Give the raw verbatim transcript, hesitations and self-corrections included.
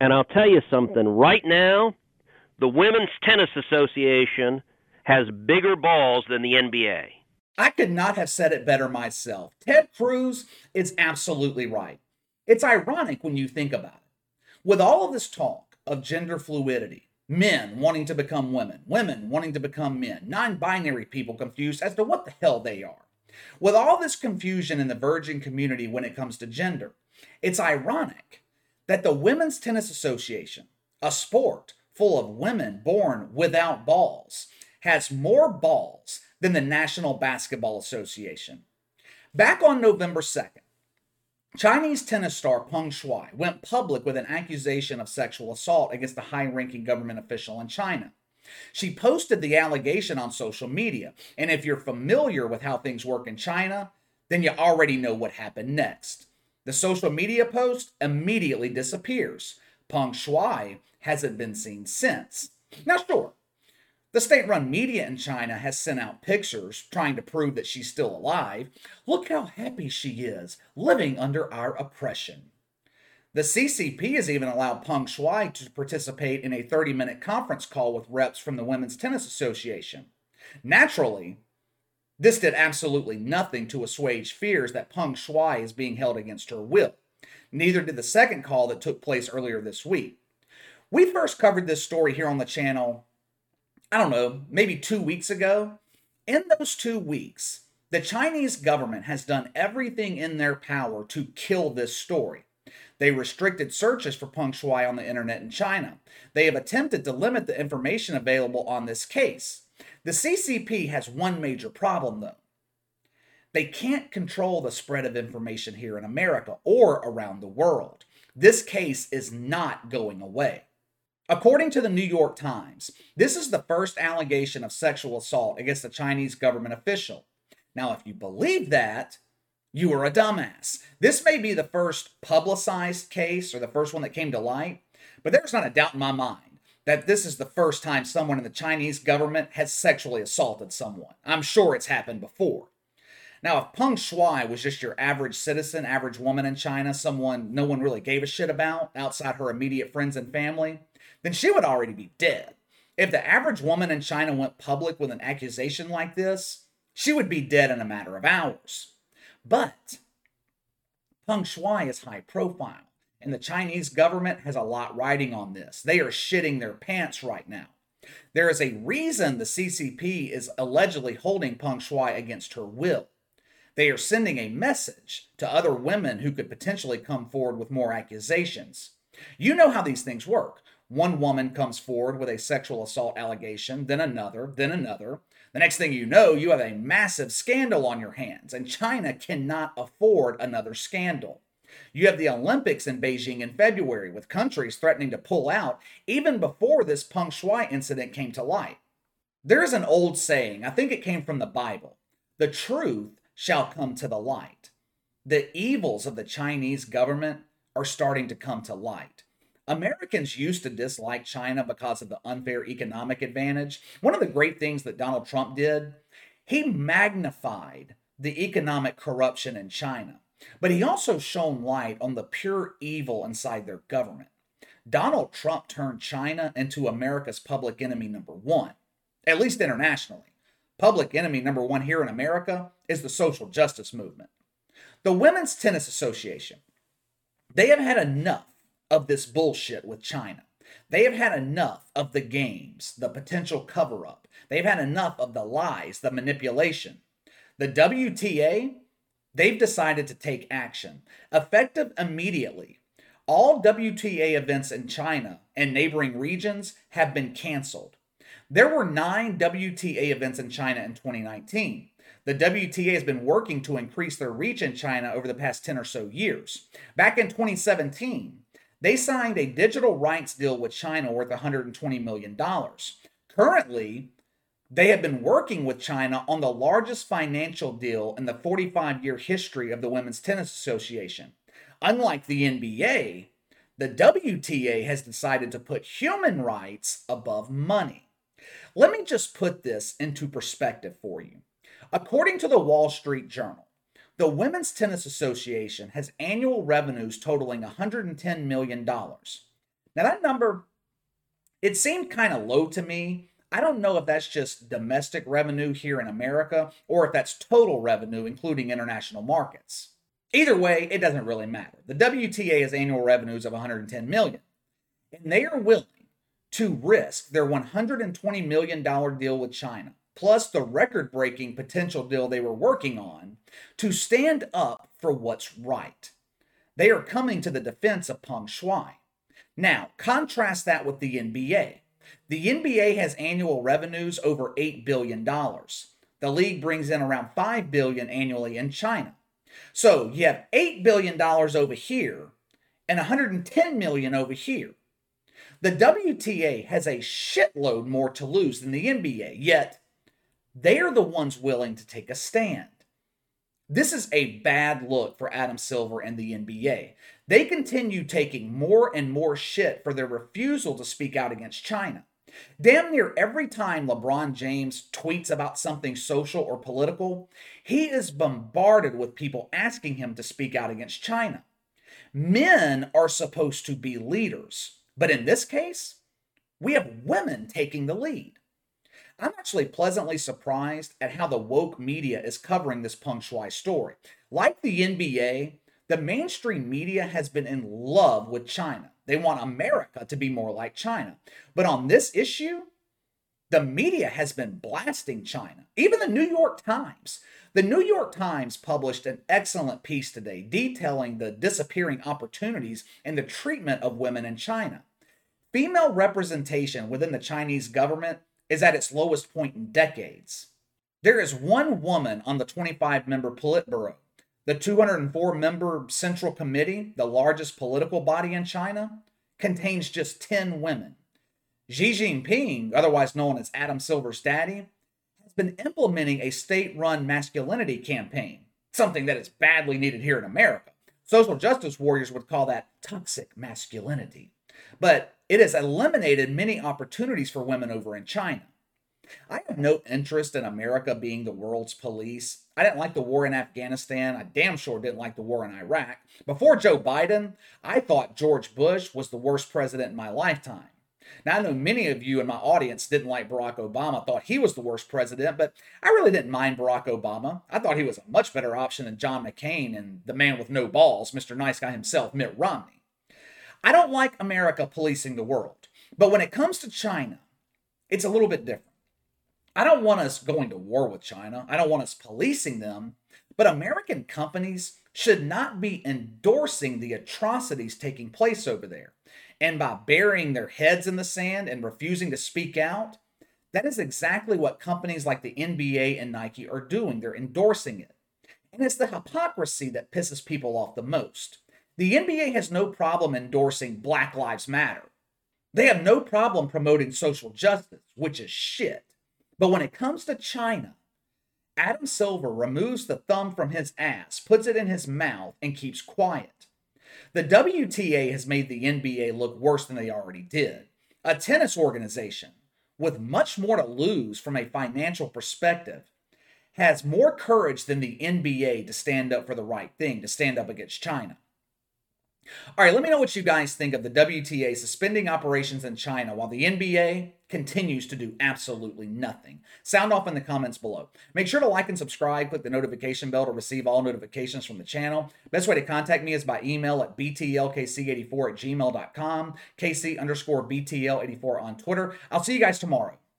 And I'll tell you something. Right now, the Women's Tennis Association has bigger balls than the N B A. I could not have said it better myself. Ted Cruz is absolutely right. It's ironic when you think about it. With all of this talk of gender fluidity, men wanting to become women, women wanting to become men, non-binary people confused as to what the hell they are. With all this confusion in the virgin community when it comes to gender, it's ironic that the Women's Tennis Association, a sport full of women born without balls, has more balls than the National Basketball Association. Back on November second, Chinese tennis star Peng Shuai went public with an accusation of sexual assault against a high-ranking government official in China. She posted the allegation on social media, and if you're familiar with how things work in China, then you already know what happened next. The social media post immediately disappears. Peng Shuai hasn't been seen since. Now, sure, the state-run media in China has sent out pictures trying to prove that she's still alive. Look how happy she is, living under our oppression. The C C P has even allowed Peng Shuai to participate in a thirty-minute conference call with reps from the Women's Tennis Association. Naturally, this did absolutely nothing to assuage fears that Peng Shuai is being held against her will. Neither did the second call that took place earlier this week. We first covered this story here on the channel, I don't know, maybe two weeks ago. In those two weeks, the Chinese government has done everything in their power to kill this story. They restricted searches for Peng Shuai on the internet in China. They have attempted to limit the information available on this case. The C C P has one major problem, though. They can't control the spread of information here in America or around the world. This case is not going away. According to the New York Times, this is the first allegation of sexual assault against a Chinese government official. Now, if you believe that, you are a dumbass. This may be the first publicized case or the first one that came to light, but there's not a doubt in my mind that this is the first time someone in the Chinese government has sexually assaulted someone. I'm sure it's happened before. Now, if Peng Shuai was just your average citizen, average woman in China, someone no one really gave a shit about outside her immediate friends and family, then she would already be dead. If the average woman in China went public with an accusation like this, she would be dead in a matter of hours. But Peng Shuai is high profile, and the Chinese government has a lot riding on this. They are shitting their pants right now. There is a reason the C C P is allegedly holding Peng Shuai against her will. They are sending a message to other women who could potentially come forward with more accusations. You know how these things work. One woman comes forward with a sexual assault allegation, then another, then another. The next thing you know, you have a massive scandal on your hands, and China cannot afford another scandal. You have the Olympics in Beijing in February, with countries threatening to pull out even before this Peng Shuai incident came to light. There is an old saying, I think it came from the Bible, the truth shall come to the light. The evils of the Chinese government are starting to come to light. Americans used to dislike China because of the unfair economic advantage. One of the great things that Donald Trump did, he magnified the economic corruption in China, but he also shone light on the pure evil inside their government. Donald Trump turned China into America's public enemy number one, at least internationally. Public enemy number one here in America is the social justice movement. The Women's Tennis Association, they have had enough of this bullshit with China. They have had enough of the games, the potential cover-up. They've had enough of the lies, the manipulation. The W T A, they've decided to take action. Effective immediately, all W T A events in China and neighboring regions have been canceled. There were nine W T A events in China in twenty nineteen. The W T A has been working to increase their reach in China over the past ten or so years. Back in twenty seventeen, they signed a digital rights deal with China worth one hundred twenty million dollars. Currently, they have been working with China on the largest financial deal in the forty-five-year history of the Women's Tennis Association. Unlike the N B A, the W T A has decided to put human rights above money. Let me just put this into perspective for you. According to the Wall Street Journal, the Women's Tennis Association has annual revenues totaling one hundred ten million dollars. Now, that number, it seemed kind of low to me. I don't know if that's just domestic revenue here in America or if that's total revenue, including international markets. Either way, it doesn't really matter. The W T A has annual revenues of one hundred ten million dollars, and they are willing to risk their one hundred twenty million dollars deal with China, plus the record-breaking potential deal they were working on, to stand up for what's right. They are coming to the defense of Peng Shuai. Now, contrast that with the N B A. The N B A has annual revenues over eight billion dollars. The league brings in around five billion dollars annually in China. So you have eight billion dollars over here and one hundred ten million dollars over here. The W T A has a shitload more to lose than the N B A, yet they are the ones willing to take a stand. This is a bad look for Adam Silver and the N B A. They continue taking more and more shit for their refusal to speak out against China. Damn near every time LeBron James tweets about something social or political, he is bombarded with people asking him to speak out against China. Men are supposed to be leaders, but in this case, we have women taking the lead. I'm actually pleasantly surprised at how the woke media is covering this Peng Shuai story. Like the N B A, the mainstream media has been in love with China. They want America to be more like China. But on this issue, the media has been blasting China. Even the New York Times. The New York Times published an excellent piece today detailing the disappearing opportunities and the treatment of women in China. Female representation within the Chinese government is at its lowest point in decades. There is one woman on the twenty-five member Politburo. The two hundred four member Central Committee, the largest political body in China, contains just ten women. Xi Jinping, otherwise known as Adam Silver's daddy, has been implementing a state-run masculinity campaign, something that is badly needed here in America. Social justice warriors would call that toxic masculinity. But it has eliminated many opportunities for women over in China. I have no interest in America being the world's police. I didn't like the war in Afghanistan. I damn sure didn't like the war in Iraq. Before Joe Biden, I thought George Bush was the worst president in my lifetime. Now, I know many of you in my audience didn't like Barack Obama, thought he was the worst president, but I really didn't mind Barack Obama. I thought he was a much better option than John McCain and the man with no balls, Mister Nice Guy himself, Mitt Romney. I don't like America policing the world, but when it comes to China, it's a little bit different. I don't want us going to war with China. I don't want us policing them, but American companies should not be endorsing the atrocities taking place over there. And by burying their heads in the sand and refusing to speak out, that is exactly what companies like the N B A and Nike are doing. They're endorsing it. And it's the hypocrisy that pisses people off the most. The N B A has no problem endorsing Black Lives Matter. They have no problem promoting social justice, which is shit. But when it comes to China, Adam Silver removes the thumb from his ass, puts it in his mouth, and keeps quiet. The W T A has made the N B A look worse than they already did. A tennis organization with much more to lose from a financial perspective has more courage than the N B A to stand up for the right thing, to stand up against China. All right, let me know what you guys think of the W T A suspending operations in China while the N B A continues to do absolutely nothing. Sound off in the comments below. Make sure to like and subscribe, click the notification bell to receive all notifications from the channel. Best way to contact me is by email at b t l k c eighty-four at gmail dot com, kc underscore b t l eighty-four on Twitter. I'll see you guys tomorrow.